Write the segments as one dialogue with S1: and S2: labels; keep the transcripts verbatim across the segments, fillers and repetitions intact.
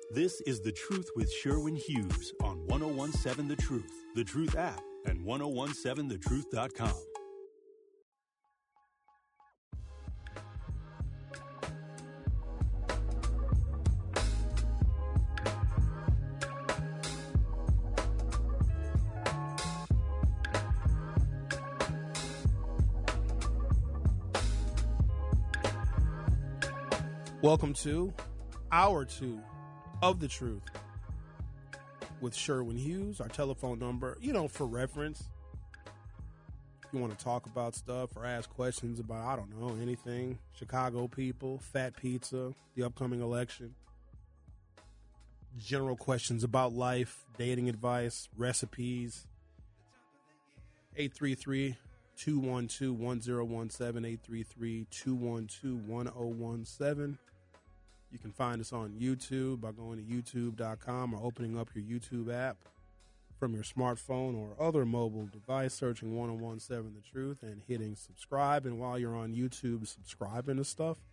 S1: This is The Truth with Sherwin Hughes on ten seventeen The Truth, The Truth app, and ten seventeen the truth dot com.
S2: Welcome to Hour Two of The Truth with Sherwin Hughes. Our telephone number, you know, for reference. If you want to talk about stuff or ask questions about, I don't know, anything. Chicago people, fat pizza, the upcoming election. General questions about life, dating advice, recipes. eight three three, two one two, one zero one seven, eight three three, two one two, one zero one seven. You can find us on YouTube by going to youtube dot com or opening up your YouTube app from your smartphone or other mobile device, searching ten seventeen The Truth and hitting subscribe. And while you're on YouTube subscribing to stuff,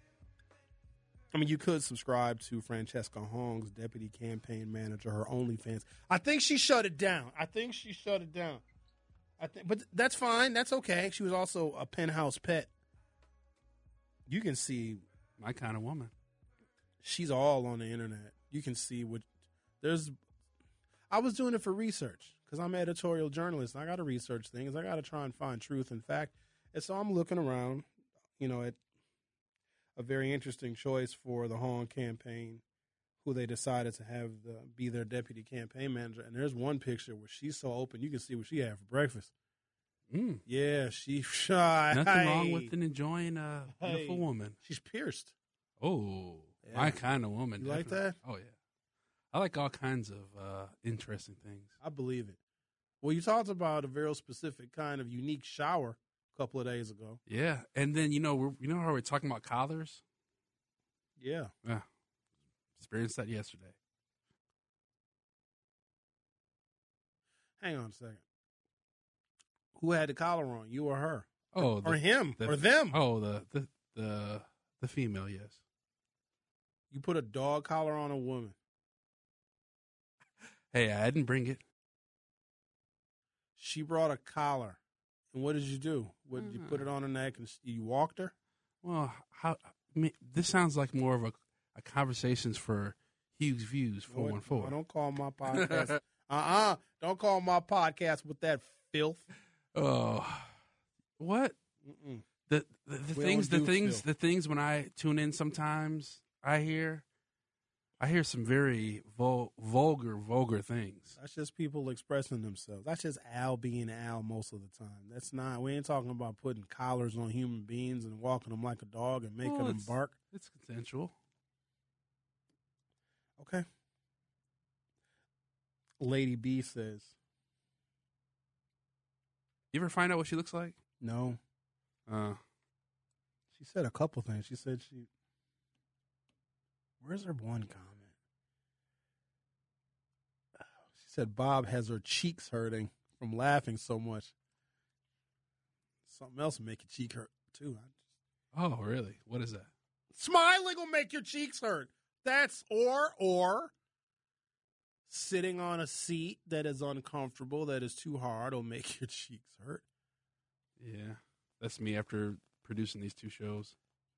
S2: I mean, you could subscribe to Francesca Hong's deputy campaign manager, her OnlyFans. I think she shut it down. I think she shut it down. I think, but that's fine. That's okay. She was also a Penthouse pet. You can see
S3: my kind of woman.
S2: She's all on the internet. You can see what there's. I was doing it for research because I'm an editorial journalist. And I got to research things. I got to try and find truth and fact. And so I'm looking around, you know, at a very interesting choice for the Hong campaign, who they decided to have the, be their deputy campaign manager. And there's one picture where she's so open, you can see what she had for breakfast.
S3: Mm.
S2: Yeah, she shy.
S3: Nothing hey. wrong with enjoying a beautiful
S2: hey.
S3: woman.
S2: She's pierced.
S3: Oh,
S2: yeah.
S3: My kind of woman.
S2: You
S3: definitely.
S2: like that?
S3: Oh, yeah. I like all kinds of uh, interesting things.
S2: I believe it. Well, you talked about a very specific kind of unique shower a couple of days ago.
S3: Yeah, and then, you know, we're, you know how we're talking about collars?
S2: Yeah.
S3: Yeah. Experienced that yesterday.
S2: Hang on a second. Who had the collar on, you or her?
S3: Oh,
S2: or,
S3: the,
S2: or him,
S3: the,
S2: or them?
S3: Oh, the, the the the female, yes.
S2: You put a dog collar on a woman.
S3: Hey, I didn't bring it.
S2: She brought a collar, and what did you do? What, did you put it on her neck and you walked her?
S3: Well, how? I mean, this sounds like more of a, a conversations for Hughes Views four one four.
S2: No, don't call my podcast. uh-uh. Don't call my podcast with that filth.
S3: Oh, what?
S2: Mm-mm.
S3: The the, the things the things filth. the things when I tune in sometimes I hear I hear some very vul, vulgar vulgar things.
S2: That's just people expressing themselves. That's just Al being Al most of the time. That's not. We ain't talking about putting collars on human beings and walking them like a dog and making
S3: well,
S2: them bark.
S3: It's consensual.
S2: Okay. Lady B says,
S3: you ever find out what she looks like?
S2: No.
S3: Uh,
S2: she said a couple things. She said she... Where's her one comment? She said Bob has her cheeks hurting from laughing so much. Something else will make your cheek hurt, too. I just...
S3: Oh, really? What is that?
S2: Smiling will make your cheeks hurt. That's or, or... Sitting on a seat that is uncomfortable, that is too hard, will make your cheeks hurt.
S3: Yeah, that's me after producing these two shows.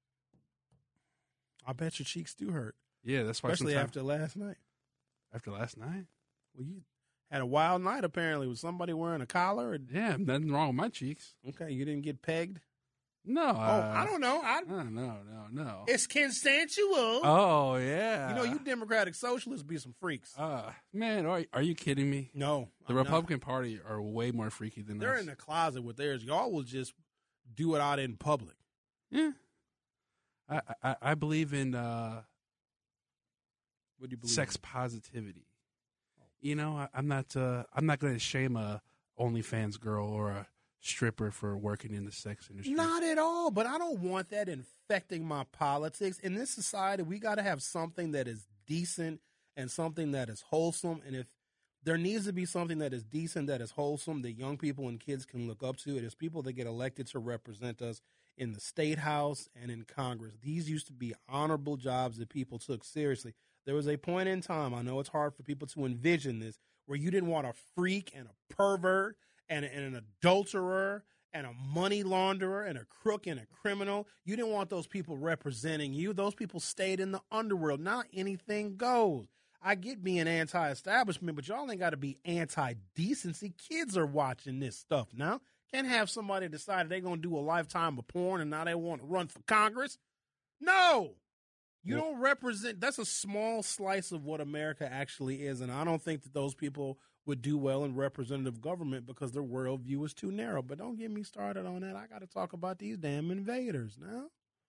S2: I bet your cheeks do hurt.
S3: Yeah, that's why.
S2: Especially after last night.
S3: After last night?
S2: Well, you had a wild night, apparently. Was somebody wearing a collar? Or...
S3: Yeah, nothing wrong with my cheeks.
S2: Okay, you didn't get pegged?
S3: No.
S2: Oh,
S3: uh,
S2: I don't know. I
S3: no, no, no, no.
S2: It's consensual.
S3: Oh, yeah.
S2: You know, you Democratic Socialists be some freaks.
S3: Uh, man, are, are you kidding me?
S2: No.
S3: The
S2: I'm
S3: Republican
S2: not.
S3: Party are way more freaky than
S2: They're
S3: us.
S2: in the closet with theirs. Y'all will just do it out in public.
S3: Yeah. I, I, I believe in uh,
S2: what do you believe
S3: sex
S2: in?
S3: Positivity. Oh. You know, I, I'm not uh, I'm not going to shame a OnlyFans girl or a stripper for working in the sex industry.
S2: Not at all, but I don't want that infecting my politics. In this society, we got to have something that is decent and something that is wholesome. And if there needs to be something that is decent, that is wholesome, that young people and kids can look up to, it is people that get elected to represent us in the state house and in Congress. These used to be honorable jobs that people took seriously. There was a point in time, I know it's hard for people to envision this, where you didn't want a freak and a pervert and, and an adulterer and a money launderer and a crook and a criminal. You didn't want those people representing you. Those people stayed in the underworld. Now anything goes. I get being anti-establishment, but y'all ain't got to be anti-decency. Kids are watching this stuff now. Can't have somebody decide they're going to do a lifetime of porn and now they want to run for Congress. No. You don't represent – that's a small slice of what America actually is, and I don't think that those people would do well in representative government because their worldview is too narrow. But don't get me started on that. I got to talk about these damn invaders now.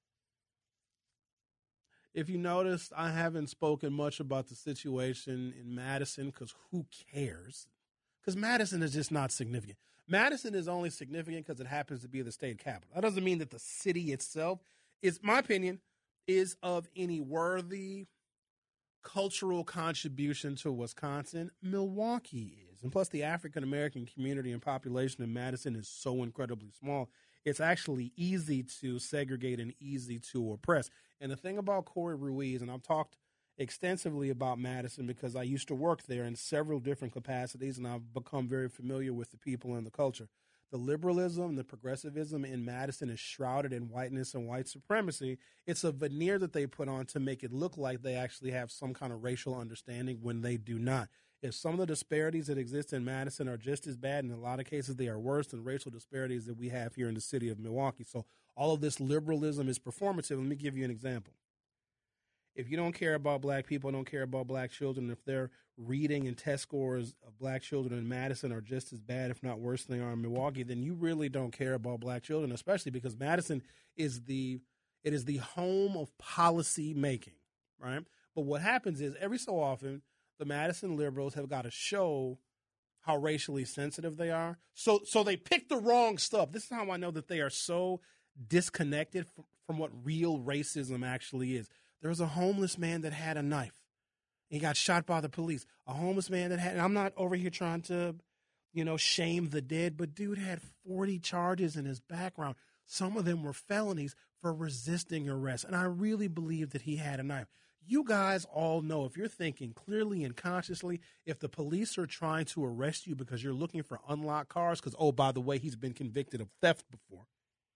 S2: If you noticed, I haven't spoken much about the situation in Madison because who cares? Because Madison is just not significant. Madison is only significant because it happens to be the state capital. That doesn't mean that the city itself is, my opinion – is of any worthy cultural contribution to Wisconsin. Milwaukee is. And plus the African-American community and population in Madison is so incredibly small, it's actually easy to segregate and easy to oppress. And the thing about Corey Ruiz, and I've talked extensively about Madison because I used to work there in several different capacities, and I've become very familiar with the people and the culture. The liberalism, the progressivism in Madison is shrouded in whiteness and white supremacy. It's a veneer that they put on to make it look like they actually have some kind of racial understanding when they do not. If some of the disparities that exist in Madison are just as bad, in a lot of cases they are worse than racial disparities that we have here in the city of Milwaukee. So all of this liberalism is performative. Let me give you an example. If you don't care about black people, don't care about black children, if their reading and test scores of black children in Madison are just as bad, if not worse than they are in Milwaukee, then you really don't care about black children, especially because Madison is the it is the home of policy making, right? But what happens is every so often the Madison liberals have got to show how racially sensitive they are. So so they pick the wrong stuff. This is how I know that they are so disconnected from, from what real racism actually is. There was a homeless man that had a knife. He got shot by the police. A homeless man that had, and I'm not over here trying to, you know, shame the dead, but dude had forty charges in his background. Some of them were felonies for resisting arrest. And I really believe that he had a knife. You guys all know, if you're thinking clearly and consciously, if the police are trying to arrest you because you're looking for unlocked cars, because, oh, by the way, he's been convicted of theft before,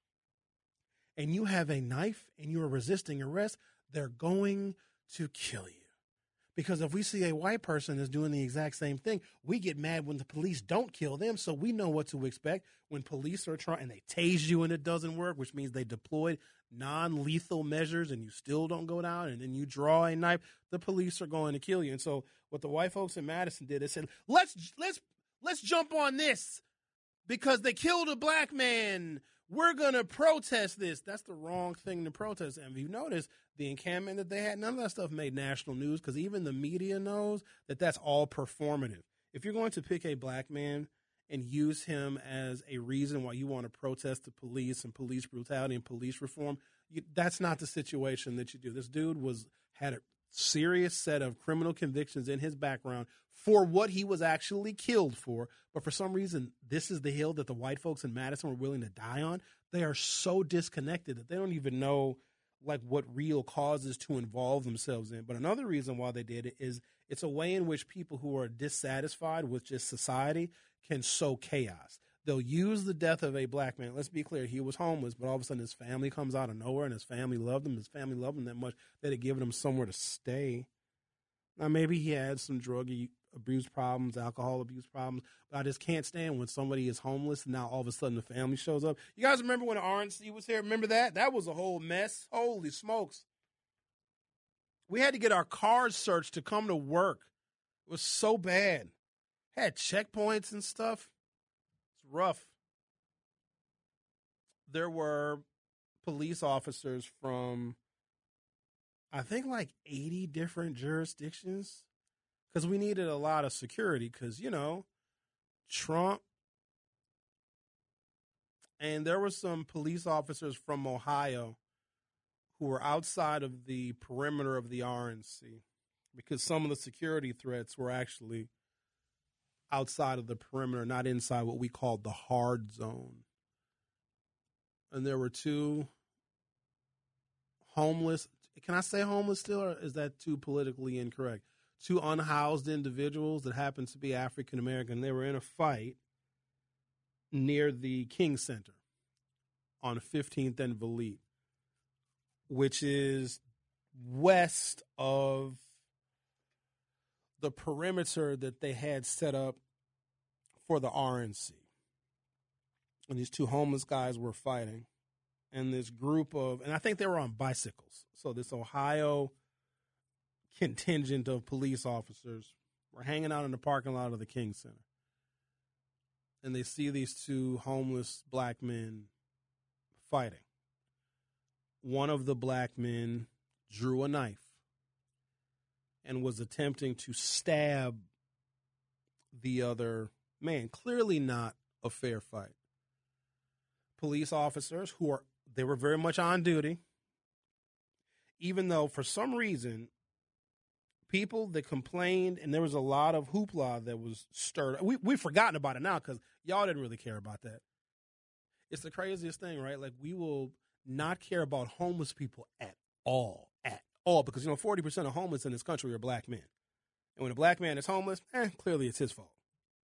S2: and you have a knife and you are resisting arrest, they're going to kill you. Because if we see a white person is doing the exact same thing, we get mad when the police don't kill them, so we know what to expect when police are trying, and they tase you and it doesn't work, which means they deployed non-lethal measures and you still don't go down, and then you draw a knife, the police are going to kill you. And so what the white folks in Madison did is said, let's let's let's jump on this because they killed a black man. We're going to protest this. That's the wrong thing to protest. And if you notice, the encampment that they had, none of that stuff made national news because even the media knows that that's all performative. If you're going to pick a black man and use him as a reason why you want to protest the police and police brutality and police reform, you, that's not the situation that you do. This dude was had a serious set of criminal convictions in his background for what he was actually killed for. But for some reason, this is the hill that the white folks in Madison were willing to die on. They are so disconnected that they don't even know like what real causes to involve themselves in. But another reason why they did it is it's a way in which people who are dissatisfied with just society can sow chaos. They'll use the death of a black man. Let's be clear. He was homeless, but all of a sudden his family comes out of nowhere and his family loved him. His family loved him that much that it given him somewhere to stay. Now, maybe he had some drug abuse problems, alcohol abuse problems, but I just can't stand when somebody is homeless and now all of a sudden the family shows up. You guys remember when R N C was here? Remember that? That was a whole mess. Holy smokes. We had to get our cars searched to come to work. It was so bad. Had checkpoints and stuff. It's rough. There were police officers from, I think, like eighty different jurisdictions because we needed a lot of security because, you know, Trump. And there were some police officers from Ohio who were outside of the perimeter of the R N C because some of the security threats were actually outside of the perimeter, not inside what we called the hard zone. And there were two homeless can I say homeless still, or is that too politically incorrect? Two unhoused individuals that happened to be African American. They were in a fight near the King Center on fifteenth and Valete, which is west of the perimeter that they had set up for the R N C. And these two homeless guys were fighting. And this group of, and I think they were on bicycles. So this Ohio contingent of police officers were hanging out in the parking lot of the King Center. And they see these two homeless black men fighting. One of the black men drew a knife and was attempting to stab the other man. Clearly not a fair fight. Police officers who are, they were very much on duty, even though for some reason, people that complained, and there was a lot of hoopla that was stirred. We, we've forgotten about it now because y'all didn't really care about that. It's the craziest thing, right? Like, we will not care about homeless people at all, at all, because, you know, forty percent of homeless in this country are black men. And when a black man is homeless, eh, clearly it's his fault.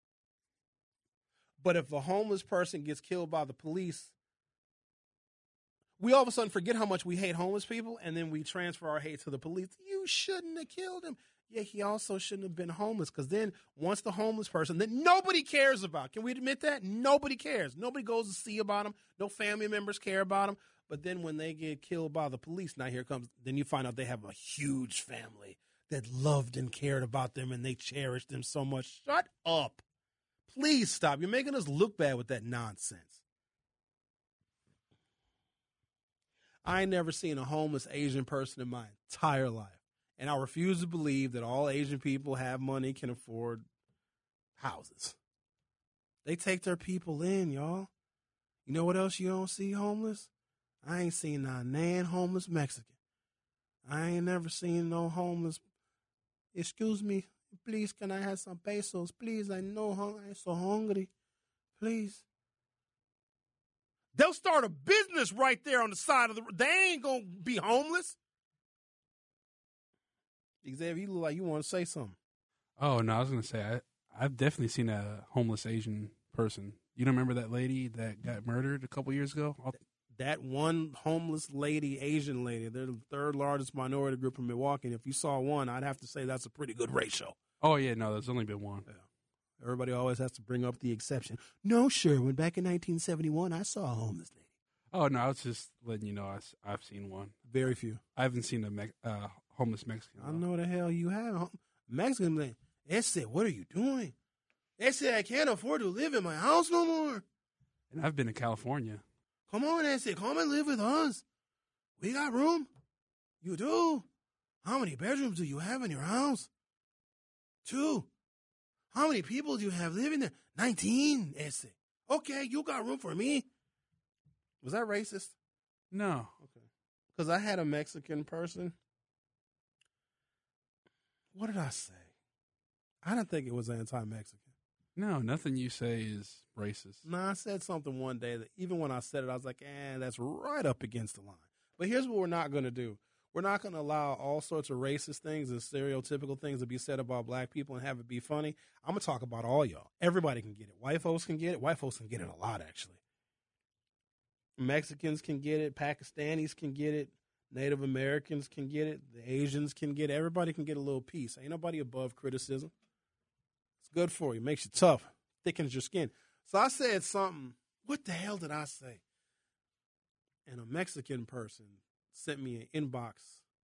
S2: But if a homeless person gets killed by the police, we all of a sudden forget how much we hate homeless people, and then we transfer our hate to the police. You shouldn't have killed him. Yeah, he also shouldn't have been homeless, because then once the homeless person that nobody cares about, can we admit that? Nobody cares. Nobody goes to see about him. No family members care about him. But then when they get killed by the police, now here comes, then you find out they have a huge family that loved and cared about them, and they cherished them so much. Shut up. Please stop. You're making us look bad with that nonsense. I ain't never seen a homeless Asian person in my entire life. And I refuse to believe that all Asian people have money, can afford houses. They take their people in, y'all. You know what else you don't see homeless? I ain't seen not nan homeless Mexican. I ain't never seen no homeless. Excuse me, please, can I have some pesos? Please, I know I'm so hungry. Please. They'll start a business right there on the side of the road. They ain't going to be homeless. Xavier, you look like you want to say something.
S3: Oh, no, I was going to say, I, I've definitely seen a homeless Asian person. You don't remember that lady that got murdered a couple years ago? I'll...
S2: That one homeless lady, Asian lady, they're the third largest minority group in Milwaukee. And if you saw one, I'd have to say that's a pretty good ratio.
S3: Oh, yeah, no, there's only been one.
S2: Yeah. Everybody always has to bring up the exception. No, Sherwin, back in nineteen seventy-one, I saw a homeless lady.
S3: Oh, no, I was just letting you know I, I've seen one.
S2: Very few.
S3: I haven't seen a me- uh, homeless Mexican.
S2: I know the hell you have. Mexican lady. They said, what are you doing? They said, I can't afford to live in my house no more.
S3: And I've been to California.
S2: Come on, they said, come and live with us. We got room. You do. How many bedrooms do you have in your house? Two. How many people do you have living there? nineteen, ese. Okay, you got room for me. Was that racist?
S3: No.
S2: Okay. Because I had a Mexican person. What did I say? I didn't think it was anti-Mexican.
S3: No, nothing you say is racist.
S2: No, I said something one day that even when I said it, I was like, eh, that's right up against the line. But here's what we're not going to do. We're not going to allow all sorts of racist things and stereotypical things to be said about black people and have it be funny. I'm going to talk about all y'all. Everybody can get it. White folks can get it. White folks can get it a lot, actually. Mexicans can get it. Pakistanis can get it. Native Americans can get it. The Asians can get it. Everybody can get a little piece. Ain't nobody above criticism. It's good for you. Makes you tough. Thickens your skin. So I said something. What the hell did I say? And a Mexican person sent me an inbox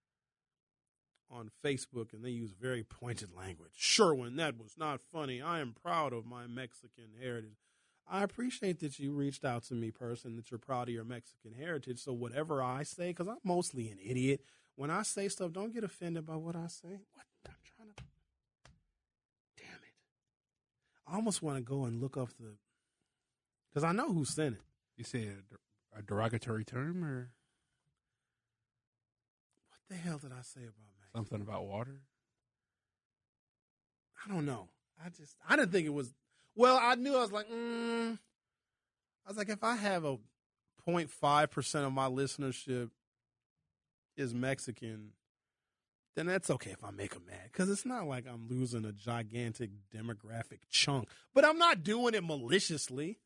S2: on Facebook, and they use very pointed language. Sherwin, that was not funny. I am proud of my Mexican heritage. I appreciate that you reached out to me, person, that you're proud of your Mexican heritage. So whatever I say, because I'm mostly an idiot, when I say stuff, don't get offended by what I say. What? I'm trying to... Damn it. I almost want to go and look up the... Because I know who sent it.
S3: You say a, a derogatory term, or...
S2: What the hell did I say about Mexico?
S3: Something about water?
S2: I don't know. I just, I didn't think it was... Well, I knew I was like, mm. I was like, if I have a zero point five percent of my listenership is Mexican, then that's okay if I make them mad. Because it's not like I'm losing a gigantic demographic chunk. But I'm not doing it maliciously.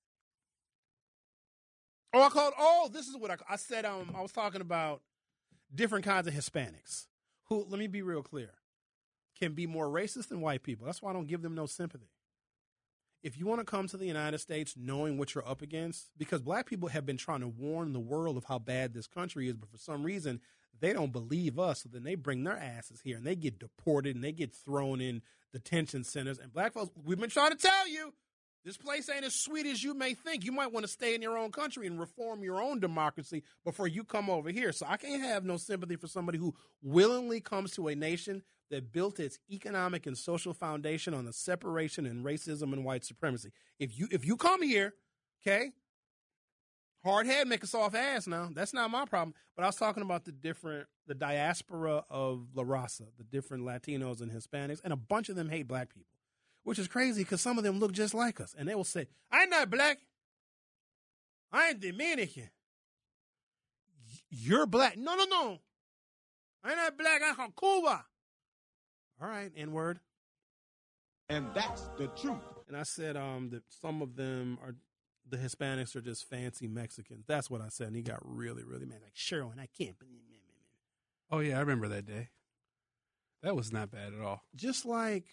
S2: Oh, I called, oh, this is what I, I said. Um, I was talking about different kinds of Hispanics who, let me be real clear, can be more racist than white people. That's why I don't give them no sympathy. If you want to come to the United States knowing what you're up against, because black people have been trying to warn the world of how bad this country is, but for some reason, they don't believe us. So then they bring their asses here and they get deported and they get thrown in detention centers. And black folks, we've been trying to tell you, this place ain't as sweet as you may think. You might want to stay in your own country and reform your own democracy before you come over here. So I can't have no sympathy for somebody who willingly comes to a nation that built its economic and social foundation on the separation and racism and white supremacy. If you if you come here, okay, hard head, make a soft ass now. That's not my problem. But I was talking about the different, the diaspora of La Raza, the different Latinos and Hispanics, and a bunch of them hate black people. Which is crazy because some of them look just like us. And they will say, I'm not black. I ain't Dominican. You're black. No, no, no. I'm not black. I'm from Cuba. All right, N-word.
S4: And that's the truth.
S2: And I said um, that some of them are, the Hispanics are just fancy Mexicans. That's what I said. And he got really, really mad. Like, Sherwin, I can't believe it.
S3: Oh, yeah, I remember that day. That was not bad at all.
S2: Just like...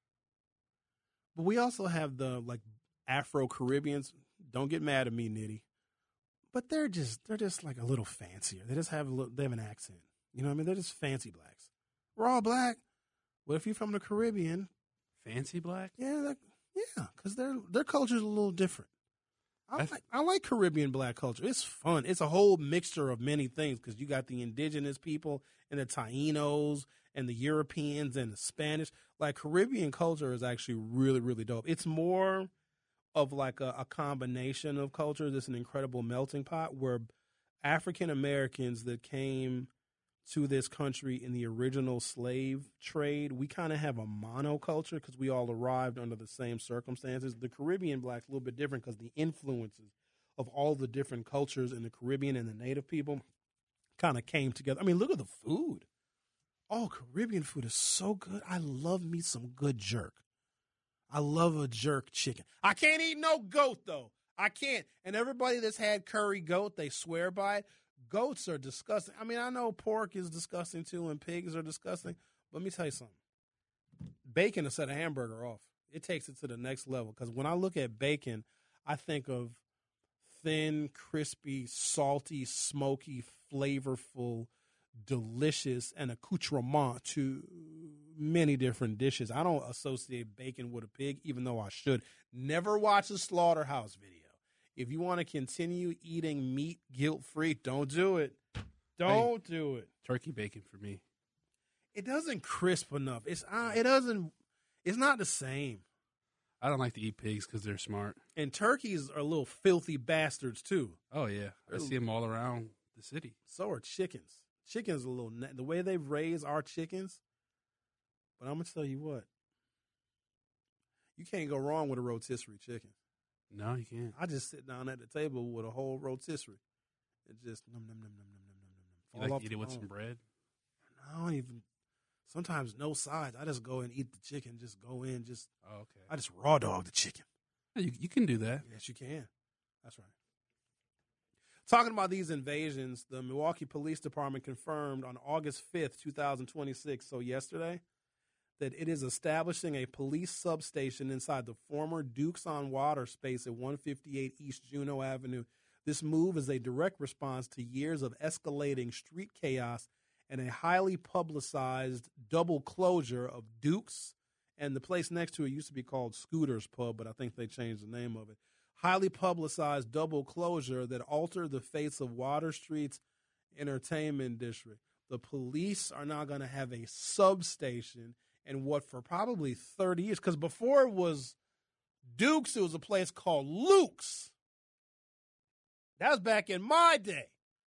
S2: But we also have the like Afro-Caribbeans. Don't get mad at me, Nitty. But they're just they're just like a little fancier. They just have a little, they have an accent. You know what I mean? They're just fancy blacks. We're all black. But if you're from the Caribbean,
S3: fancy black?
S2: Yeah, yeah, because their their culture's a little different. I
S3: That's,
S2: like I like Caribbean black culture. It's fun. It's a whole mixture of many things because you got the indigenous people and the Tainos and the Europeans and the Spanish. Like Caribbean culture is actually really, really dope. It's more of like a, a combination of cultures. It's an incredible melting pot where African Americans that came to this country in the original slave trade, we kind of have a monoculture because we all arrived under the same circumstances. The Caribbean blacks a little bit different because the influences of all the different cultures in the Caribbean and the native people kind of came together. I mean, look at the food. Oh, Caribbean food is so good. I love me some good jerk. I love a jerk chicken. I can't eat no goat, though. I can't. And everybody that's had curry goat, they swear by it. Goats are disgusting. I mean, I know pork is disgusting, too, and pigs are disgusting. But let me tell you something. Bacon will set a hamburger off. It takes it to the next level. Because when I look at bacon, I think of thin, crispy, salty, smoky, flavorful, delicious, and accoutrement to many different dishes. I don't associate bacon with a pig, even though I should. Never watch a slaughterhouse video. If you want to continue eating meat guilt-free, don't do it. Don't hey, do it.
S3: Turkey bacon for me.
S2: It doesn't crisp enough. It's uh, it doesn't. It's not the same.
S3: I don't like to eat pigs because they're smart.
S2: And turkeys are little filthy bastards too.
S3: Oh yeah, I see them all around the city.
S2: So are chickens. Chickens are a little the way they've raised our chickens. But I'm gonna tell you what. You can't go wrong with a rotisserie chicken.
S3: No, you can't.
S2: I just sit down at the table with a whole rotisserie and just num num num num num num num num.
S3: You like to eat it with some bread?
S2: I don't even. Sometimes no sides. I just go and eat the chicken. Just go in. Just.
S3: Oh, okay.
S2: I just raw dog the chicken.
S3: Yeah, you you can do that.
S2: Yes, you can. That's right. Talking about these invasions, the Milwaukee Police Department confirmed on August fifth, twenty twenty-six, so yesterday, that it is establishing a police substation inside the former Dukes on Water space at one fifty-eight East Juneau Avenue. This move is a direct response to years of escalating street chaos and a highly publicized double closure of Dukes, and the place next to it used to be called Scooter's Pub, but I think they changed the name of it. Highly publicized double closure that altered the face of Water Street's entertainment district. The police are now going to have a substation in what for probably thirty years, because before it was Dukes, it was a place called Luke's. That was back in my day.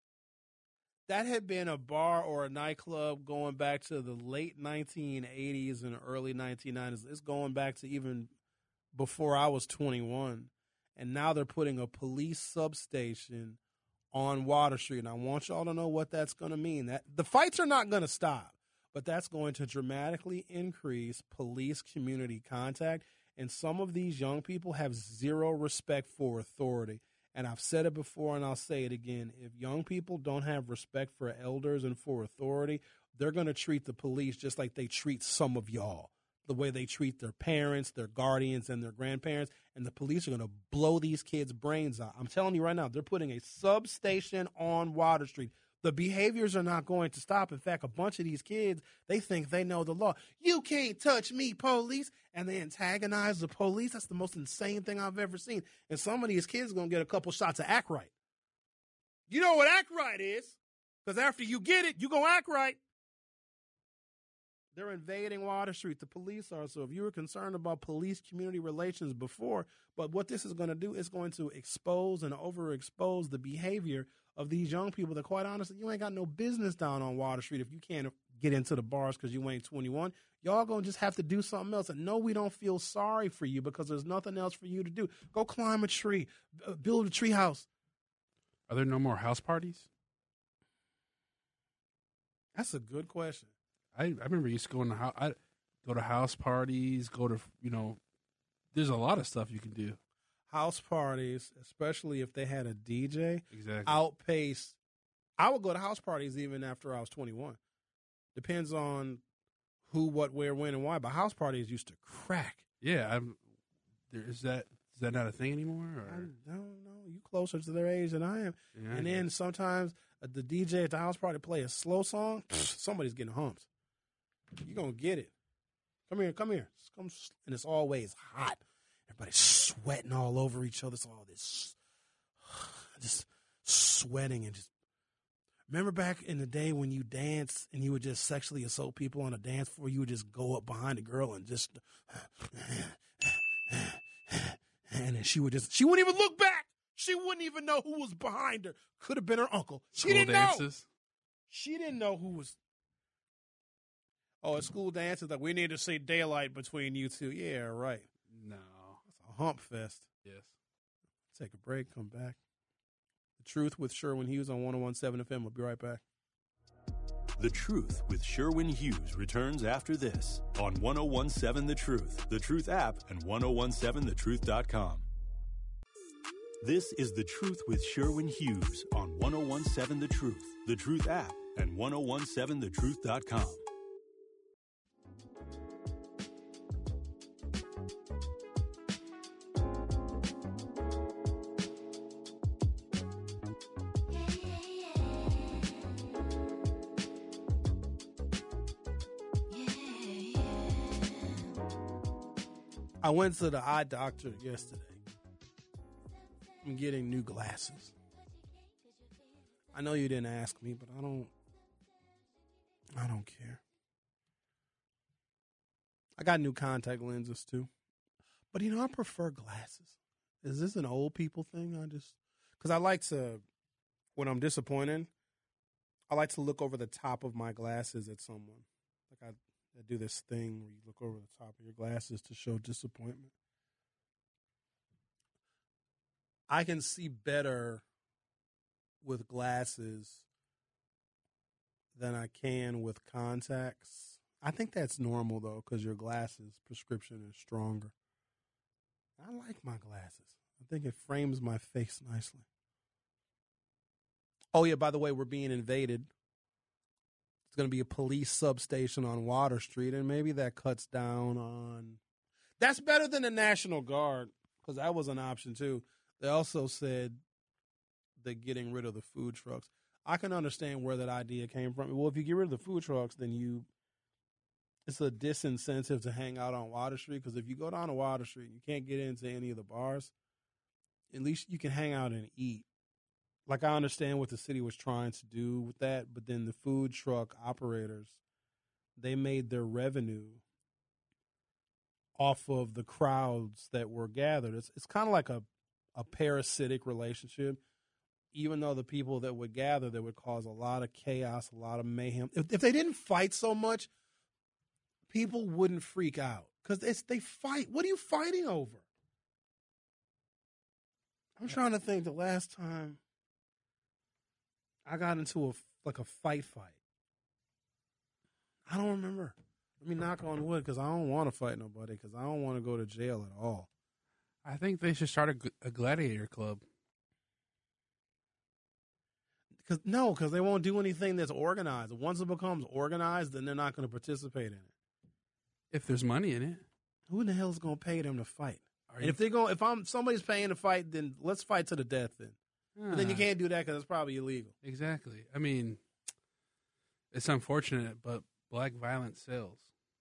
S2: That had been a bar or a nightclub going back to the late nineteen eighties and early nineteen nineties. It's going back to even before I was twenty-one. And now they're putting a police substation on Water Street. And I want y'all to know what that's going to mean. That the fights are not going to stop, but that's going to dramatically increase police-community contact. And some of these young people have zero respect for authority. And I've said it before, and I'll say it again. If young people don't have respect for elders and for authority, they're going to treat the police just like they treat some of y'all, the way they treat their parents, their guardians, and their grandparents. And the police are going to blow these kids' brains out. I'm telling you right now, they're putting a substation on Water Street. The behaviors are not going to stop. In fact, a bunch of these kids, they think they know the law. You can't touch me, police. And they antagonize the police. That's the most insane thing I've ever seen. And some of these kids are going to get a couple shots of Act Right. You know what Act Right is? Because after you get it, you're going to act right. They're invading Water Street. The police are. So if you were concerned about police-community relations before, but what this is going to do is going to expose and overexpose the behavior of these young people that, quite honestly, you ain't got no business down on Water Street if you can't get into the bars because you ain't twenty-one. Y'all going to just have to do something else. And no, we don't feel sorry for you because there's nothing else for you to do. Go climb a tree. Build a tree house.
S3: Are there no more house parties?
S2: That's a good question.
S3: I, I remember used to go, in the house, I go to house parties, go to, you know, there's a lot of stuff you can do.
S2: House parties, especially if they had a D J,
S3: exactly.
S2: outpace. I would go to house parties even after I was twenty-one. Depends on who, what, where, when, and why. But house parties used to crack.
S3: Yeah, I'm. There, is that is that not a thing anymore? Or?
S2: I don't know. You closer to their age than I am.
S3: Yeah,
S2: and
S3: I
S2: then sometimes uh, the D J at the house party play a slow song. Somebody's getting humps. You're gonna get it. Come here, come here. Come, and it's always hot. Everybody's sweating all over each other. It's all this, just sweating and just. Remember back in the day when you danced and you would just sexually assault people on a dance floor? You would just go up behind a girl and just, and then she would just, she wouldn't even look back. She wouldn't even know who was behind her. Could have been her uncle. She
S3: School
S2: didn't
S3: dances.
S2: know. She didn't know who was. Oh, at school dances, like, we need to see daylight between you two. Yeah, right.
S3: No.
S2: That's a hump fest.
S3: Yes.
S2: Take a break, come back. The Truth with Sherwin Hughes on one oh one seven F M. We'll be right back.
S1: The Truth with Sherwin Hughes returns after this on ten seventeen The Truth, The Truth app, and ten seventeen the truth dot com. This is The Truth with Sherwin Hughes on ten seventeen The Truth, The Truth app, and ten seventeen the truth dot com.
S2: I went to the eye doctor yesterday. I'm getting new glasses. I know you didn't ask me, but I don't I don't care. I got new contact lenses too. But you know, I prefer glasses. Is this an old people thing? I just cuz I like to, when I'm disappointed, I like to look over the top of my glasses at someone. Like I I do this thing where you look over the top of your glasses to show disappointment. I can see better with glasses than I can with contacts. I think that's normal, though, because your glasses prescription is stronger. I like my glasses. I think it frames my face nicely. Oh, yeah, by the way, we're being invaded. It's going to be a police substation on Water Street, and maybe that cuts down on... That's better than the National Guard, because that was an option, too. They also said they're getting rid of the food trucks. I can understand where that idea came from. Well, if you get rid of the food trucks, then you... It's a disincentive to hang out on Water Street, because if you go down to Water Street and you can't get into any of the bars, at least you can hang out and eat. Like, I understand what the city was trying to do with that, but then the food truck operators, they made their revenue off of the crowds that were gathered. It's it's kind of like a, a parasitic relationship. Even though the people that would gather, that would cause a lot of chaos, a lot of mayhem. If, if they didn't fight so much, people wouldn't freak out. Because it's they fight. What are you fighting over? I'm trying to think the last time. I got into a like a fight fight. I don't remember. Let me knock on wood because I don't want to fight nobody because I don't want to go to jail at all.
S3: I think they should start a, a gladiator club.
S2: Cause, no, because they won't do anything that's organized. Once it becomes organized, then they're not going to participate in it.
S3: If there's money in it.
S2: Who in the hell is going to pay them to fight?
S3: Are
S2: and
S3: you...
S2: if they go, if I'm somebody's paying to fight, then let's fight to the death. Then, ah. But then you can't do that because it's probably illegal.
S3: Exactly. I mean, it's unfortunate, but black violence sells.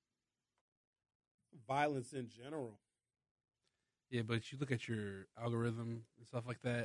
S2: Violence in general.
S3: Yeah, but you look at your algorithm and stuff like that.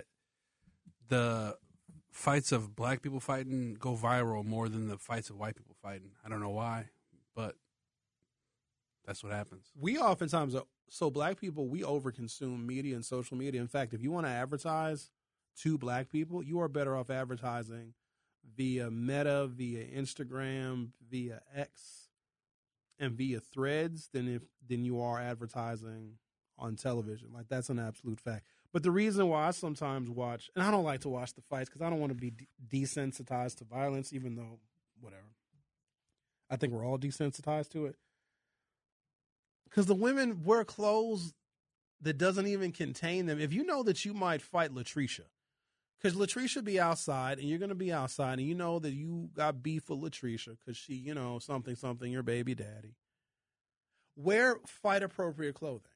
S3: The fights of black people fighting go viral more than the fights of white people fighting. I don't know why, but that's what happens.
S2: We oftentimes, so black people, we overconsume media and social media. In fact, if you want to advertise to black people, you are better off advertising via Meta, via Instagram, via X, and via Threads than if than you are advertising on television. Like, that's an absolute fact. But the reason why I sometimes watch, and I don't like to watch the fights because I don't want to be de- desensitized to violence, even though, whatever. I think we're all desensitized to it. Because the women wear clothes that doesn't even contain them. If you know that you might fight Latricia, because Latricia be outside, and you're going to be outside, and you know that you got beef with Latricia because she, you know, something, something, your baby daddy. Wear fight-appropriate clothing.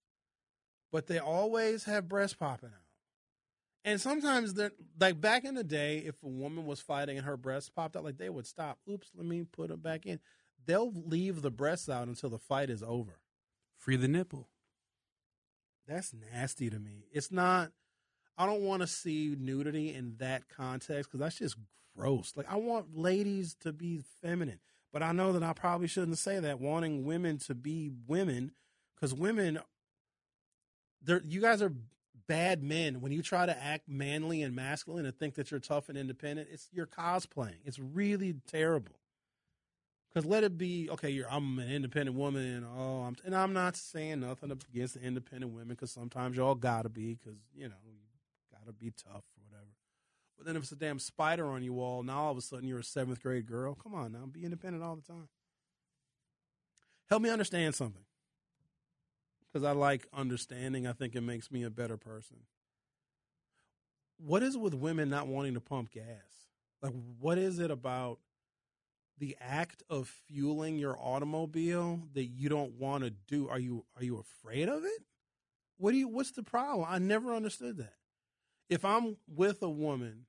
S2: But they always have breasts popping out. And sometimes, they're like back in the day, if a woman was fighting and her breasts popped out, like they would stop. Oops, let me put them back in. They'll leave the breasts out until the fight is over.
S3: Free the nipple.
S2: That's nasty to me. It's not, I don't want to see nudity in that context because that's just gross. Like, I want ladies to be feminine. But I know that I probably shouldn't say that, wanting women to be women, because women, they're, you guys are bad men. When you try to act manly and masculine and think that you're tough and independent, it's you're cosplaying. It's really terrible. Because let it be, okay, you're, I'm an independent woman, and, oh, I'm, and I'm not saying nothing against the independent women, because sometimes y'all got to be, because, you know, you got to be tough or whatever. But then if it's a damn spider on you all, now all of a sudden you're a seventh grade girl. Come on now, be independent all the time. Help me understand something. Because I like understanding. I think it makes me a better person. What is it with women not wanting to pump gas? Like, what is it about the act of fueling your automobile that you don't want to do? Are you are you afraid of it? What do you? What's the problem? I never understood that. If I'm with a woman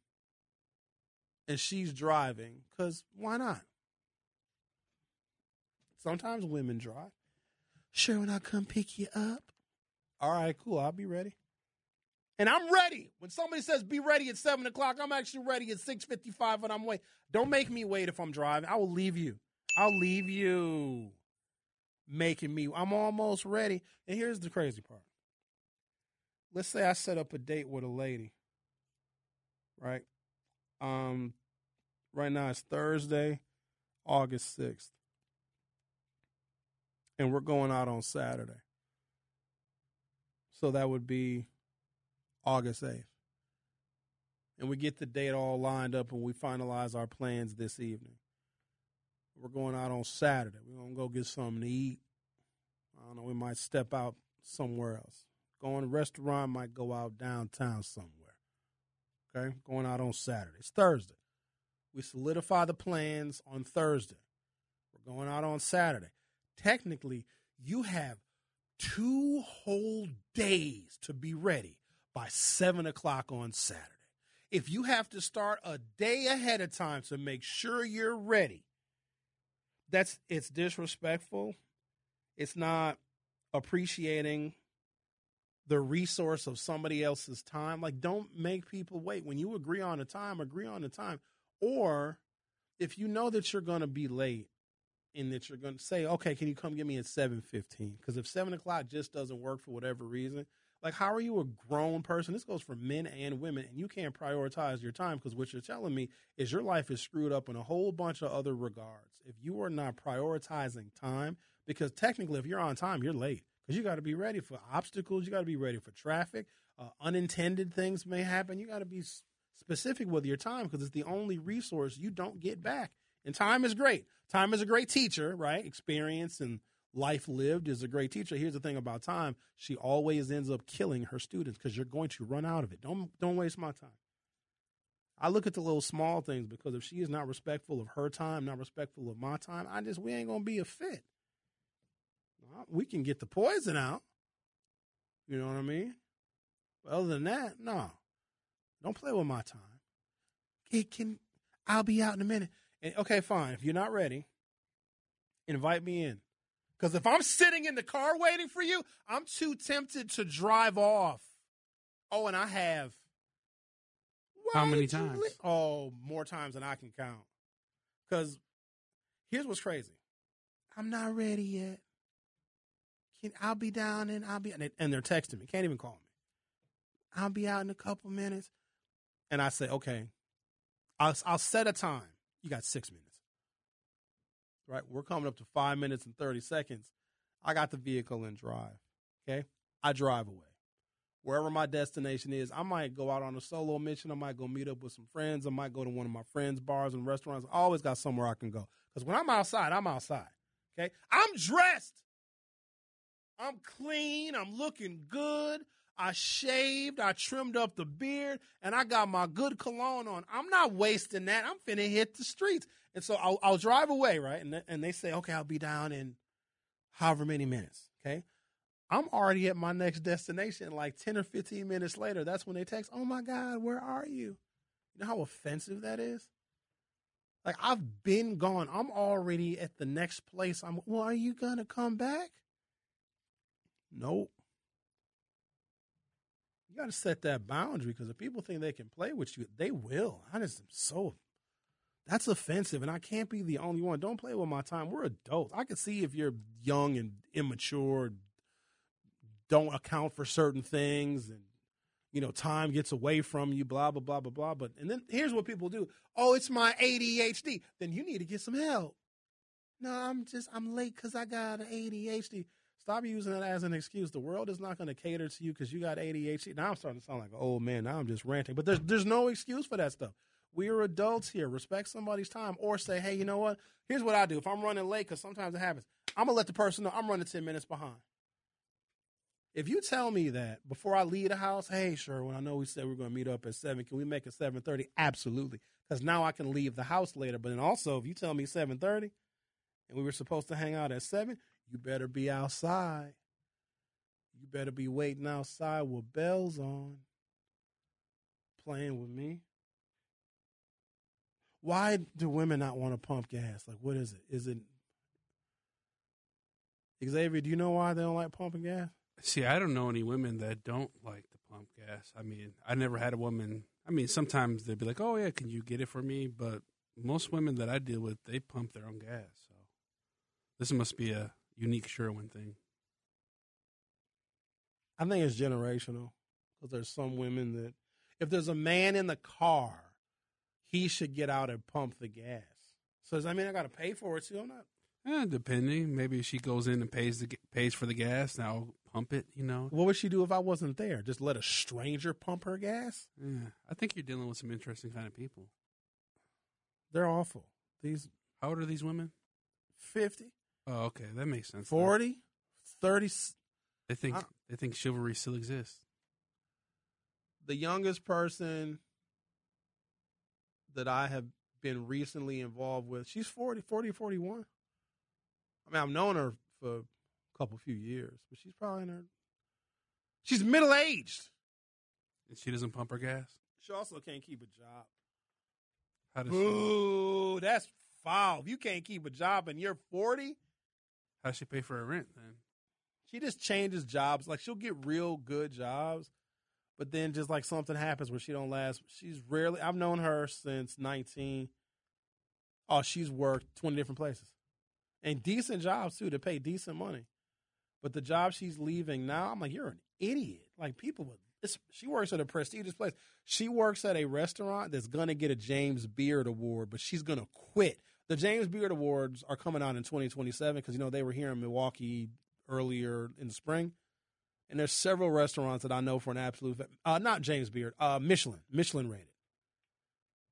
S2: and she's driving, because why not? Sometimes women drive. Sure, when I come pick you up. All right, cool. I'll be ready. And I'm ready. When somebody says be ready at seven o'clock, I'm actually ready at six fifty-five when I'm waiting. Don't make me wait if I'm driving. I will leave you. I'll leave you making me. I'm almost ready. And here's the crazy part. Let's say I set up a date with a lady, right? Um, right now it's Thursday, August sixth. And we're going out on Saturday. So that would be August eighth. And we get the date all lined up and we finalize our plans this evening. We're going out on Saturday. We're going to go get something to eat. I don't know, we might step out somewhere else. Go in a restaurant, might go out downtown somewhere. Okay? Going out on Saturday. It's Thursday. We solidify the plans on Thursday. We're going out on Saturday. Technically, you have two whole days to be ready by seven o'clock on Saturday. If you have to start a day ahead of time to make sure you're ready, that's it's disrespectful. It's not appreciating the resource of somebody else's time. Like, don't make people wait. When you agree on a time, agree on the time. Or if you know that you're going to be late and that you're going to say, okay, can you come get me at seven fifteen? Because if seven o'clock just doesn't work for whatever reason, like, how are you a grown person? This goes for men and women, and you can't prioritize your time, because what you're telling me is your life is screwed up in a whole bunch of other regards. If you are not prioritizing time, because technically if you're on time, you're late, because you got to be ready for obstacles. You got to be ready for traffic. Uh, unintended things may happen. You got to be s- specific with your time because it's the only resource you don't get back. And time is great. Time is a great teacher, right? Experience and life lived is a great teacher. Here's the thing about time. She always ends up killing her students because you're going to run out of it. Don't, don't waste my time. I look at the little small things because if she is not respectful of her time, not respectful of my time, I just, we ain't going to be a fit. We can get the poison out. You know what I mean? But other than that, no. Don't play with my time. It can, I'll be out in a minute. And, okay, fine. If you're not ready, invite me in. Because if I'm sitting in the car waiting for you, I'm too tempted to drive off. Oh, and I have.
S3: How many times?
S2: Li- oh, more times than I can count. Because here's what's crazy. I'm not ready yet. Can, I'll be down and I'll be, and, they, and they're texting me. Can't even call me. I'll be out in a couple minutes. And I say, okay, I'll, I'll set a time. You got six minutes. Right? We're coming up to five minutes and thirty seconds. I got the vehicle and drive. Okay? I drive away. Wherever my destination is, I might go out on a solo mission. I might go meet up with some friends. I might go to one of my friends' bars and restaurants. I always got somewhere I can go. Because when I'm outside, I'm outside. Okay? I'm dressed. I'm clean. I'm looking good. I shaved. I trimmed up the beard. And I got my good cologne on. I'm not wasting that. I'm finna hit the streets. And so I'll, I'll drive away, right? And, th- and they say, okay, I'll be down in however many minutes. Okay? I'm already at my next destination like ten or fifteen minutes later. That's when they text, oh, my God, where are you? You know how offensive that is? Like, I've been gone. I'm already at the next place. I'm, well, are you going to come back? Nope. You got to set that boundary because if people think they can play with you, they will. I just am so, that's offensive, and I can't be the only one. Don't play with my time. We're adults. I can see if you're young and immature, don't account for certain things, and, you know, time gets away from you, blah, blah, blah, blah, blah. But, and then here's what people do. Oh, it's my A D H D. Then you need to get some help. No, I'm just, I'm late because I got an A D H D. Stop using that as an excuse. The world is not going to cater to you because you got A D H D. Now I'm starting to sound like an old man. Now I'm just ranting. But there's there's no excuse for that stuff. We are adults here. Respect somebody's time or say, hey, you know what? Here's what I do. If I'm running late, because sometimes it happens, I'm going to let the person know I'm running ten minutes behind. If you tell me that before I leave the house, hey, sure, when I know we said we we're going to meet up at seven, can we make it seven thirty? Absolutely. Because now I can leave the house later. But then also, if you tell me seven thirty and we were supposed to hang out at seven, you better be outside. You better be waiting outside with bells on, playing with me. Why do women not want to pump gas? Like, what is it? Is it Xavier? Do you know why they don't like pumping gas?
S3: See, I don't know any women that don't like to pump gas. I mean, I never had a woman. I mean, sometimes they'd be like, "Oh yeah, can you get it for me?" But most women that I deal with, they pump their own gas. So this must be a unique Sherwin thing.
S2: I think it's generational because there's some women that if there's a man in the car, he should get out and pump the gas. So does that mean I got to pay for it too? I'm not.
S3: Eh, depending. Maybe she goes in and pays the pays for the gas. Now pump it, you know.
S2: What would she do if I wasn't there? Just let a stranger pump her gas?
S3: Yeah, I think you're dealing with some interesting kind of people.
S2: They're awful. These.
S3: How old are these women?
S2: fifty.
S3: Oh, okay, that makes sense.
S2: forty, thirty.
S3: They think
S2: I,
S3: they think chivalry still exists.
S2: The youngest person that I have been recently involved with, she's forty, forty, forty-one. I mean, I've known her for a couple few years, but she's probably in her, she's middle-aged.
S3: And she doesn't pump her gas?
S2: She also can't keep a job.
S3: How does
S2: Ooh, she? That's foul. If you can't keep a job and you're forty.
S3: How does she pay for her rent then?
S2: She just changes jobs. Like, she'll get real good jobs, but then just like something happens where she don't last. She's rarely, I've known her since nineteen. Oh, she's worked twenty different places. And decent jobs, too, to pay decent money. But the job she's leaving now, I'm like, you're an idiot. Like, people would, it's, she works at a prestigious place. She works at a restaurant that's going to get a James Beard Award, but she's going to quit. The James Beard Awards are coming out in twenty twenty-seven because, you know, they were here in Milwaukee earlier in the spring. And there's several restaurants that I know for an absolute, uh, not James Beard, uh, Michelin, Michelin rated.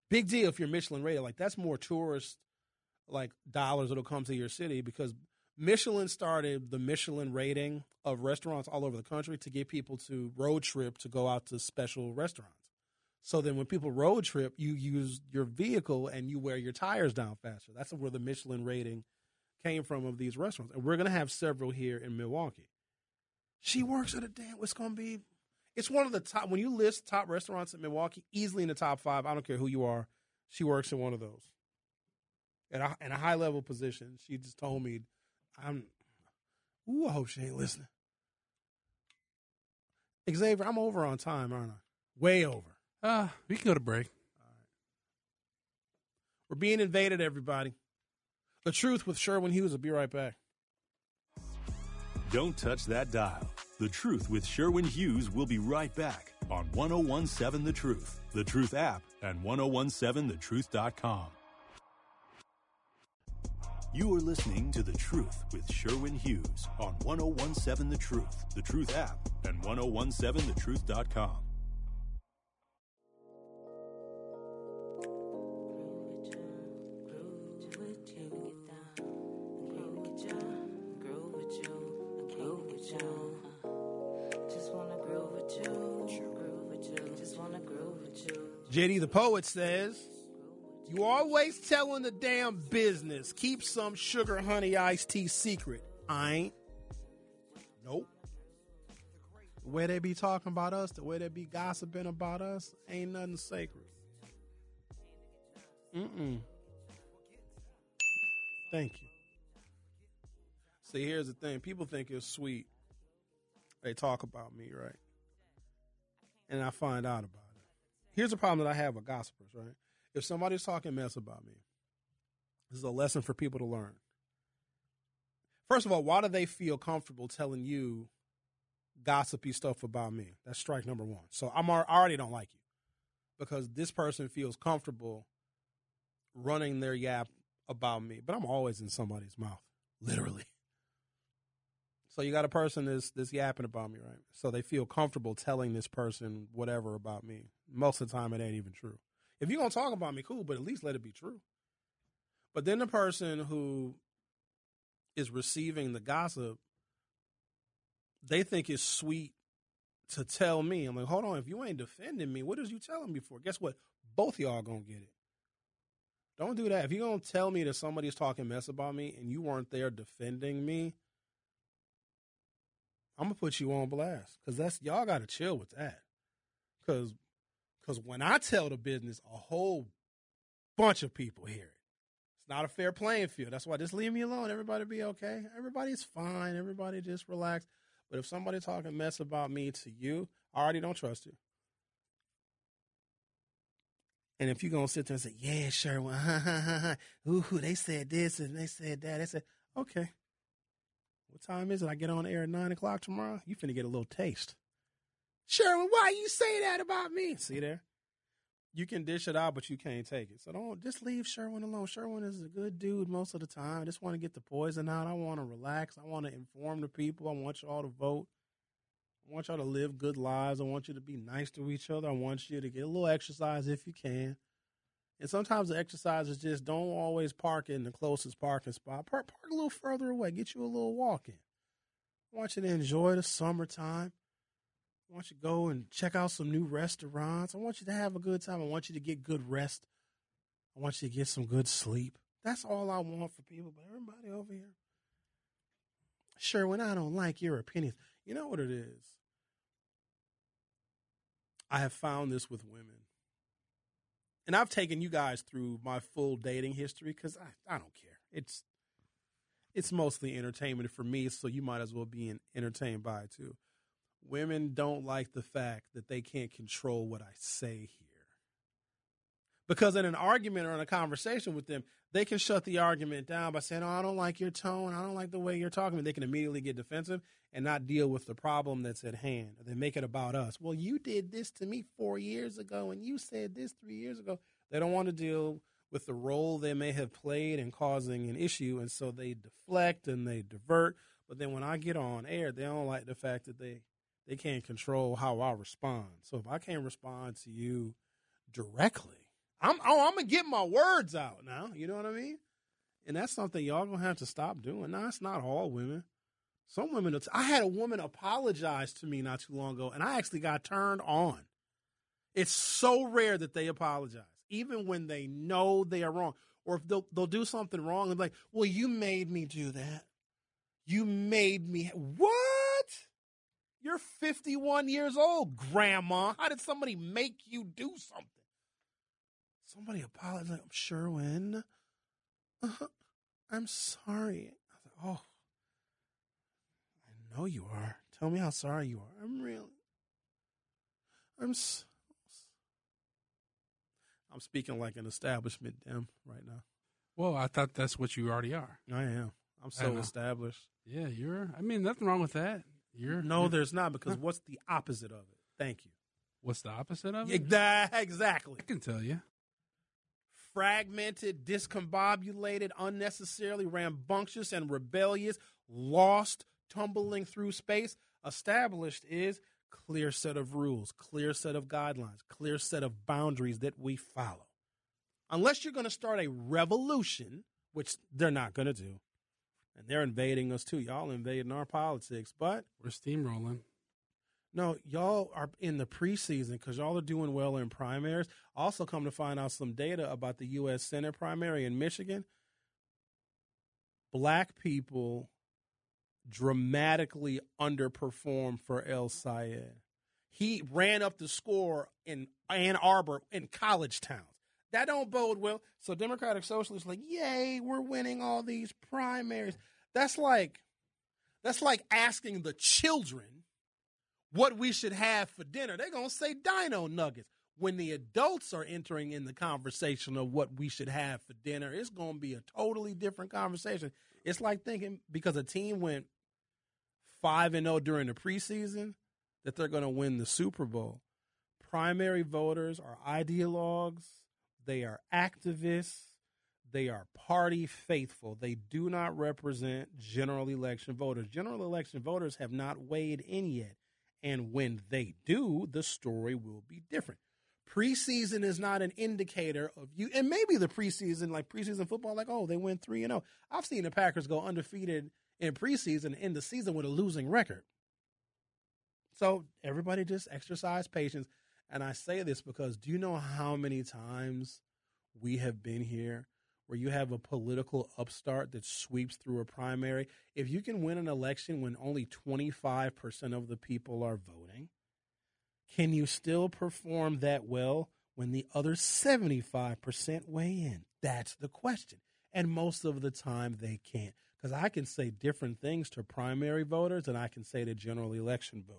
S2: Big deal if you're Michelin rated. Like, that's more tourist, like, dollars that'll come to your city because Michelin started the Michelin rating of restaurants all over the country to get people to road trip to go out to special restaurants. So then when people road trip, you use your vehicle and you wear your tires down faster. That's where the Michelin rating came from of these restaurants. And we're going to have several here in Milwaukee. She works at a damn, it's going to be, it's one of the top, when you list top restaurants in Milwaukee, easily in the top five, I don't care who you are, she works in one of those. At a, in a high level position. She just told me, I'm, ooh, I hope she ain't listening. Xavier, I'm over on time, aren't I? Way over.
S3: Uh, we can go to break.
S2: All right. We're being invaded, everybody. The Truth with Sherwin Hughes. Will be right back.
S1: Don't touch that dial. The Truth with Sherwin Hughes will be right back on one oh one seven The Truth, The Truth app, and ten seventeen the truth dot com. You are listening to The Truth with Sherwin Hughes on ten seventeen The Truth, The Truth app, and ten seventeen the truth dot com.
S2: J D the Poet says, you always telling the damn business. Keep some sugar honey iced tea secret. I ain't. Nope. The way they be talking about us, the way they be gossiping about us, ain't nothing sacred. Mm-mm. Thank you. See, here's the thing. People think it's sweet. They talk about me, right? And I find out about it. Here's the problem that I have with gossipers, right? If somebody's talking mess about me, this is a lesson for people to learn. First of all, why do they feel comfortable telling you gossipy stuff about me? That's strike number one. So I'm I already don't like you because this person feels comfortable running their yap about me. But I'm always in somebody's mouth, literally. So you got a person that's, that's yapping about me, right? So they feel comfortable telling this person whatever about me. Most of the time, it ain't even true. If you're going to talk about me, cool, but at least let it be true. But then the person who is receiving the gossip, they think it's sweet to tell me. I'm like, hold on, if you ain't defending me, what is you telling me for? Guess what? Both of y'all going to get it. Don't do that. If you're going to tell me that somebody's talking mess about me and you weren't there defending me, I'm going to put you on blast because that's y'all got to chill with that. Because because when I tell the business, a whole bunch of people hear it. It's not a fair playing field. That's why just leave me alone. Everybody be okay. Everybody's fine. Everybody just relax. But if somebody talking mess about me to you, I already don't trust you. And if you're going to sit there and say, yeah, sure, well, ha, ha, ha, ha. Ooh, they said this and they said that. They said, okay. What time is it? I get on air at nine o'clock tomorrow? You finna get a little taste. Sherwin, why you say that about me? See there? You can dish it out, but you can't take it. So don't just leave Sherwin alone. Sherwin is a good dude most of the time. I just want to get the poison out. I want to relax. I want to inform the people. I want y'all to vote. I want y'all to live good lives. I want you to be nice to each other. I want you to get a little exercise if you can. And sometimes the exercise is just don't always park in the closest parking spot. Park, park a little further away. Get you a little walk in. I want you to enjoy the summertime. I want you to go and check out some new restaurants. I want you to have a good time. I want you to get good rest. I want you to get some good sleep. That's all I want for people. But everybody over here, sure, when I don't like your opinions, you know what it is? I have found this with women. And I've taken you guys through my full dating history because I, I don't care. It's it's mostly entertainment for me, so you might as well be in, entertained by it too. Women don't like the fact that they can't control what I say here. Because in an argument or in a conversation with them, they can shut the argument down by saying, oh, I don't like your tone. I don't like the way you're talking. They can immediately get defensive and not deal with the problem that's at hand. They make it about us. Well, you did this to me four years ago, and you said this three years ago. They don't want to deal with the role they may have played in causing an issue, and so they deflect and they divert. But then when I get on air, they don't like the fact that they, they can't control how I respond. So if I can't respond to you directly, I'm oh, I'm gonna get my words out now. You know what I mean? And that's something y'all gonna have to stop doing. No, it's not all women. Some women. I had a woman apologize to me not too long ago, and I actually got turned on. It's so rare that they apologize, even when they know they are wrong, or if they'll they'll do something wrong and be like, "Well, you made me do that. You made me what? You're fifty-one years old, Grandma. How did somebody make you do something?" Somebody apologized. I'm Sherwin. Uh, I'm sorry. I was like, oh, I know you are. Tell me how sorry you are. I'm really. I'm. So, I'm speaking like an establishment dem right now.
S3: Well, I thought that's what you already are.
S2: I am. I'm so established.
S3: Yeah, you're. I mean, nothing wrong with that. You're.
S2: No,
S3: you're,
S2: there's not, because what's the opposite of it? Thank you.
S3: What's the opposite of it?
S2: Exactly.
S3: I can tell you.
S2: Fragmented, discombobulated, unnecessarily rambunctious and rebellious, lost, tumbling through space. Established is clear set of rules, clear set of guidelines, clear set of boundaries that we follow. Unless you're going to start a revolution, which they're not going to do, and they're invading us too. Y'all invading our politics, but
S3: we're steamrolling.
S2: No, y'all are in the preseason because y'all are doing well in primaries. Also, come to find out some data about the U S Senate primary in Michigan. Black people dramatically underperformed for El Sayed. He ran up the score in Ann Arbor in college towns. That don't bode well. So Democratic Socialists are like, yay, we're winning all these primaries. That's like, that's like asking the children what we should have for dinner. They're going to say dino nuggets. When the adults are entering in the conversation of what we should have for dinner, it's going to be a totally different conversation. It's like thinking because a team went five and oh during the preseason that they're going to win the Super Bowl. Primary voters are ideologues. They are activists. They are party faithful. They do not represent general election voters. General election voters have not weighed in yet. And when they do, the story will be different. Preseason is not an indicator of you. And maybe the preseason, like preseason football, like, oh, they went three and oh. I've seen the Packers go undefeated in preseason and end the season with a losing record. So everybody just exercise patience. And I say this because do you know how many times we have been here where you have a political upstart that sweeps through a primary? If you can win an election when only twenty-five percent of the people are voting, can you still perform that well when the other seventy-five percent weigh in? That's the question. And most of the time they can't, because I can say different things to primary voters than I can say to general election voters.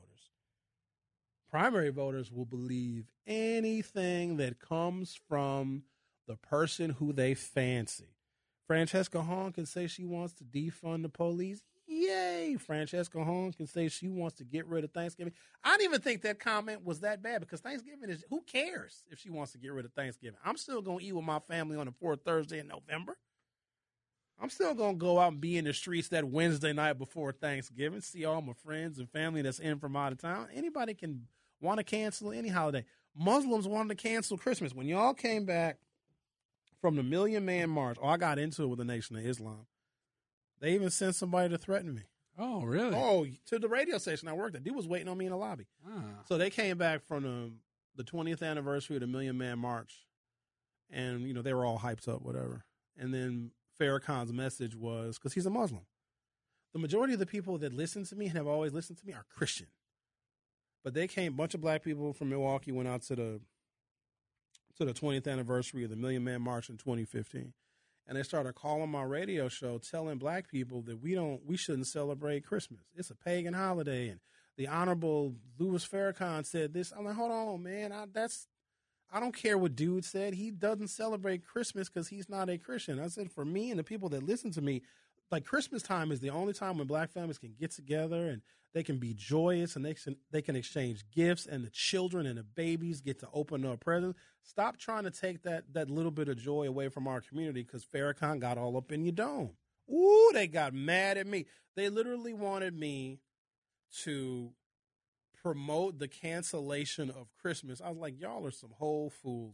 S2: Primary voters will believe anything that comes from the person who they fancy. Francesca Hahn can say she wants to defund the police. Yay! Francesca Hahn can say she wants to get rid of Thanksgiving. I don't even think that comment was that bad because Thanksgiving is, who cares if she wants to get rid of Thanksgiving? I'm still going to eat with my family on the fourth Thursday in November. I'm still going to go out and be in the streets that Wednesday night before Thanksgiving, see all my friends and family that's in from out of town. Anybody can want to cancel any holiday. Muslims wanted to cancel Christmas. When y'all came back from the Million Man March, oh, I got into it with the Nation of Islam. They even sent somebody to threaten me.
S3: Oh, really?
S2: Oh, to the radio station I worked at. Dude was waiting on me in the lobby.
S3: Ah.
S2: So they came back from the, the twentieth anniversary of the Million Man March, and, you know, they were all hyped up, whatever. And then Farrakhan's message was, because he's a Muslim, the majority of the people that listen to me and have always listened to me are Christian. But they came, a bunch of black people from Milwaukee went out to the to the twentieth anniversary of the Million Man March in twenty fifteen. And they started calling my radio show, telling black people that we don't, we shouldn't celebrate Christmas. It's a pagan holiday. And the Honorable Louis Farrakhan said this. I'm like, hold on, man. I, that's, I don't care what dude said. He doesn't celebrate Christmas because he's not a Christian. I said, for me and the people that listen to me, like Christmas time is the only time when black families can get together and they can be joyous and they can, they can exchange gifts and the children and the babies get to open up presents. Stop trying to take that that little bit of joy away from our community because Farrakhan got all up in your dome. Ooh, they got mad at me. They literally wanted me to promote the cancellation of Christmas. I was like, y'all are some whole fools.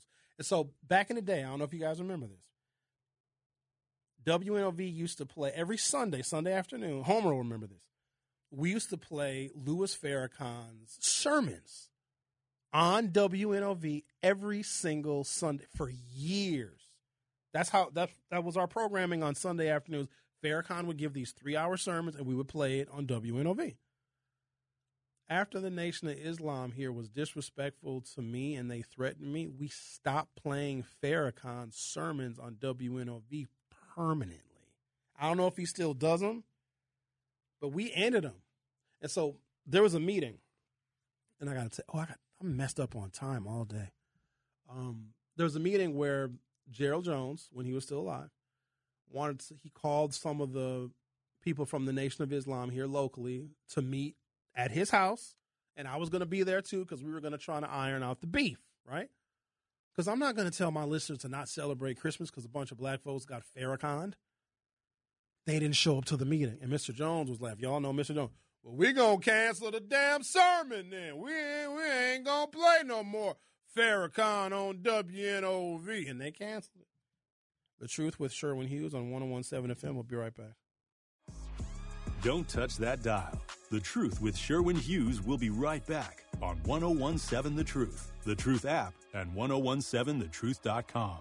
S2: So back in the day, I don't know if you guys remember this. W N O V used to play every Sunday, Sunday afternoon. Homer will remember this. We used to play Louis Farrakhan's sermons on W N O V every single Sunday for years. That's how that that was our programming on Sunday afternoons. Farrakhan would give these three-hour sermons, and we would play it on W N O V. After the Nation of Islam here was disrespectful to me and they threatened me, we stopped playing Farrakhan's sermons on W N O V permanently. I don't know if he still does them, but we ended them. And so there was a meeting, and I got to say, oh, I got I'm messed up on time all day. Um, there was a meeting where Gerald Jones, when he was still alive, wanted to, he called some of the people from the Nation of Islam here locally to meet at his house, and I was going to be there too because we were going to try to iron out the beef, right? Because I'm not going to tell my listeners to not celebrate Christmas because a bunch of black folks got Farrakhan'd. They didn't show up to the meeting, and Mister Jones was like, y'all know Mister Jones, well, we going to cancel the damn sermon then. We ain't, we ain't going to play no more Farrakhan on W N O V, and they canceled it. The Truth with Sherwin Hughes on one oh one point seven F M. We'll be right back.
S1: Don't touch that dial. The Truth with Sherwin Hughes will be right back on one oh one point seven The Truth, The Truth app, and ten seventeen the truth dot com.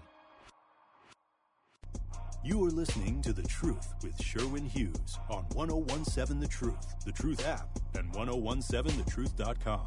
S1: You are listening to The Truth with Sherwin Hughes on ten seventeen The Truth, The Truth app, and ten seventeen the truth dot com.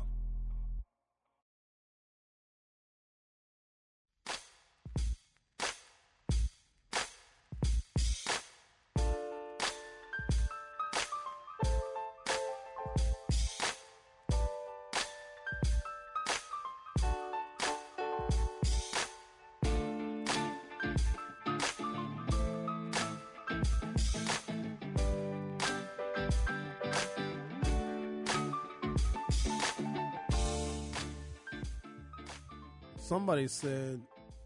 S2: Somebody said,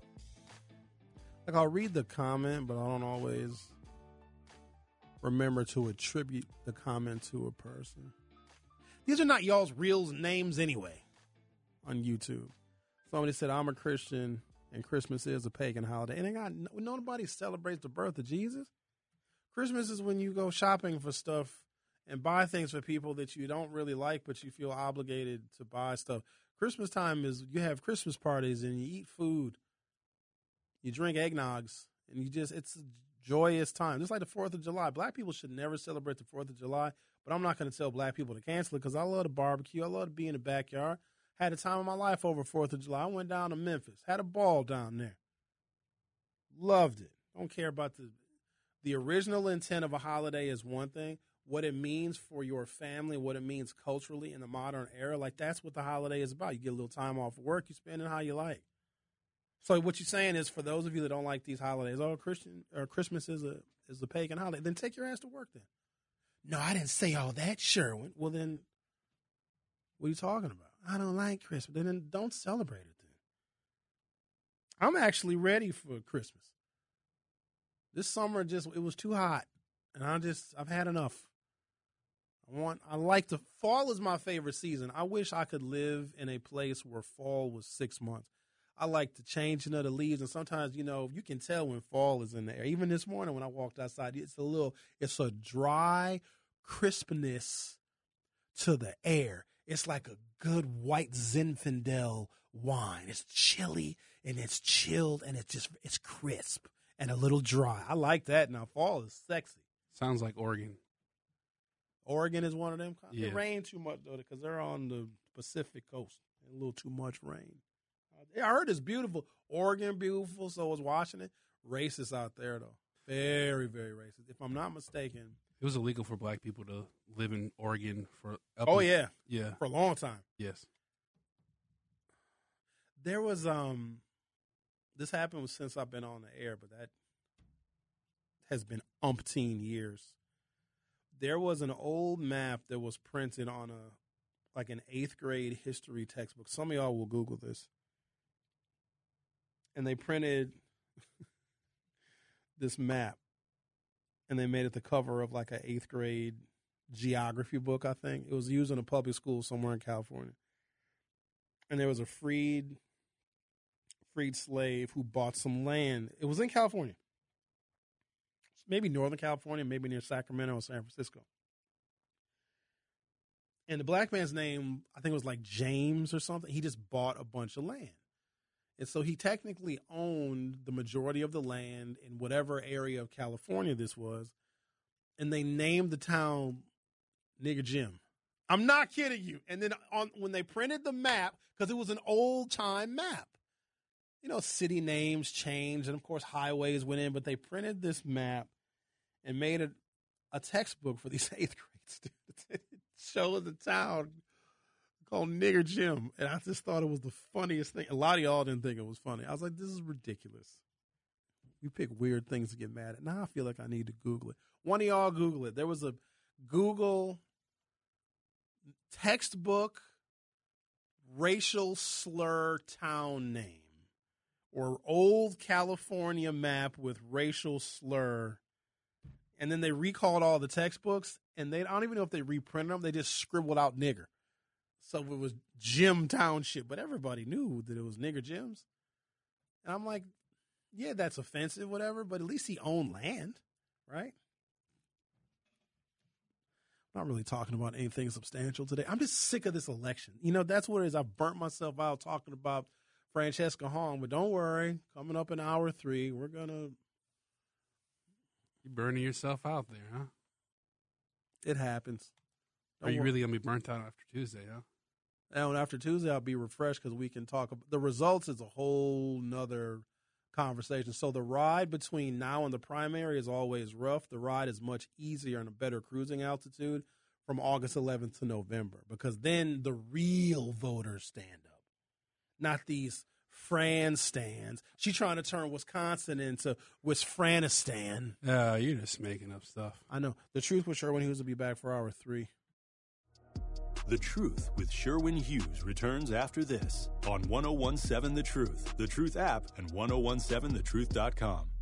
S2: like, I'll read the comment, but I don't always remember to attribute the comment to a person. These are not y'all's real names anyway on YouTube. Somebody said, I'm a Christian and Christmas is a pagan holiday. And they got, nobody celebrates the birth of Jesus. Christmas is when you go shopping for stuff and buy things for people that you don't really like, but you feel obligated to buy stuff. Christmas time is you have Christmas parties and you eat food, you drink eggnogs, and you just, it's a joyous time. Just like the fourth of July. Black people should never celebrate the fourth of July, but I'm not going to tell black people to cancel it because I love to barbecue. I love to be in the backyard. Had the time of my life over fourth of July. I went down to Memphis, had a ball down there. Loved it. Don't care about the, the original intent of a holiday is one thing. What it means for your family, what it means culturally in the modern era, like that's what the holiday is about. You get a little time off of work, you spend it how you like. So what you're saying is, for those of you that don't like these holidays, oh, Christian or Christmas is a is a pagan holiday, then take your ass to work then. No, I didn't say all that, Sherwin. Well, then what are you talking about? I don't like Christmas. Then don't celebrate it then. I'm actually ready for Christmas. This summer just it was too hot, and I just I've had enough. I want, I like the fall is my favorite season. I wish I could live in a place where fall was six months. I like the changing of the leaves, and sometimes, you know, you can tell when fall is in the air. Even this morning when I walked outside, it's a little, it's a dry crispness to the air. It's like a good white Zinfandel wine. It's chilly and it's chilled and it's just, it's crisp and a little dry. I like that. Now fall is sexy.
S3: Sounds like Oregon.
S2: Oregon is one of them.
S3: Yeah.
S2: It rained too much, though, because they're on the Pacific coast. A little too much rain. I heard it's beautiful. Oregon, beautiful. So is Washington. Racist out there, though. Very, very racist. If I'm not mistaken.
S3: It was illegal for black people to live in Oregon for up
S2: Oh,
S3: in,
S2: yeah.
S3: Yeah.
S2: For a long time.
S3: Yes.
S2: There was, um, this happened since I've been on the air, but that has been umpteen years. There was an old map that was printed on a, like an eighth grade history textbook. Some of y'all will Google this. And they printed this map, and they made it the cover of like an eighth grade geography book, I think. It was used in a public school somewhere in California. And there was a freed, freed slave who bought some land. It was in California. Maybe Northern California, maybe near Sacramento or San Francisco. And the black man's name, I think it was like James or something. He just bought a bunch of land. And so he technically owned the majority of the land in whatever area of California this was. And they named the town Nigger Jim. I'm not kidding you. And then on when they printed the map, because it was an old-time map, you know, city names changed, and, of course, highways went in, but they printed this map and made it a textbook for these eighth grade students. It showed the town called Nigger Jim, and I just thought it was the funniest thing. A lot of y'all didn't think it was funny. I was like, this is ridiculous. You pick weird things to get mad at. Now I feel like I need to Google it. One of y'all Google it. There was a Google textbook racial slur town name or old California map with racial slur. And then they recalled all the textbooks, and they I don't even know if they reprinted them. They just scribbled out nigger. So it was Jim Township, but everybody knew that it was Nigger Jim's. And I'm like, yeah, that's offensive, whatever, but at least he owned land, right? I'm not really talking about anything substantial today. I'm just sick of this election. You know, that's what it is. I burnt myself out talking about Francesca Hong, but don't worry. Coming up in hour three, we're going to.
S3: You're burning yourself out there, huh?
S2: It happens. Don't
S3: Are you
S2: worry.
S3: really going to be burnt out after Tuesday, huh?
S2: And after Tuesday, I'll be refreshed because we can talk about the results is a whole nother conversation. So the ride between now and the primary is always rough. The ride is much easier and a better cruising altitude from August eleventh to November, because then the real voters stand up, not these Fran stands. She's trying to turn Wisconsin into Wisfranistan.
S3: Yeah, uh, you're just making up stuff.
S2: I know. The Truth with Sherwin Hughes will be back for hour three.
S1: The Truth with Sherwin Hughes returns after this on ten seventeen The Truth, The Truth app, and ten seventeen the truth dot com.